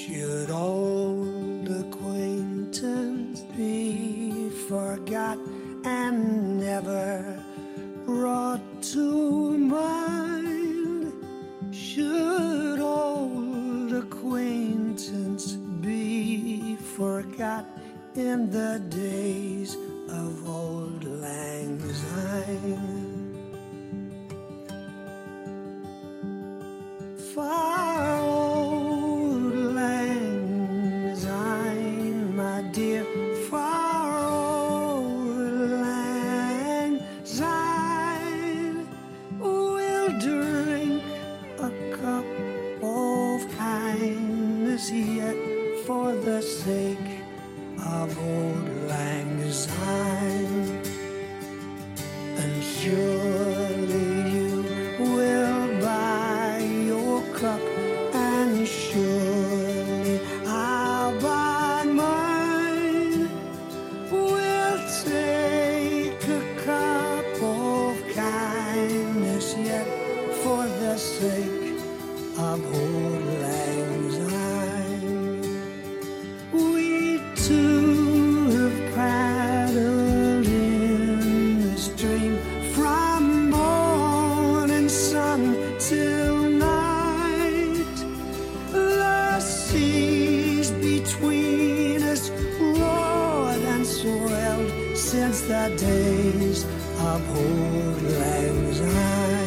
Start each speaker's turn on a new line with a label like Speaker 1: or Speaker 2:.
Speaker 1: Should old acquaintance be forgot and never brought to mind? Should old acquaintance be forgot in the days of old Lang Syne? Far old Lang Syne, my dear, far old Lang Syne, we'll drink a cup of kindness yet for the sake of old Lang Syne, and surely you will buy your cup, and surely I'll buy mine. We'll take a cup of kindness yet for the sake of old Lang Syne. We two have paddled in the stream from morning sun till night. The seas between us roared and swelled since the days of old Lang Syne.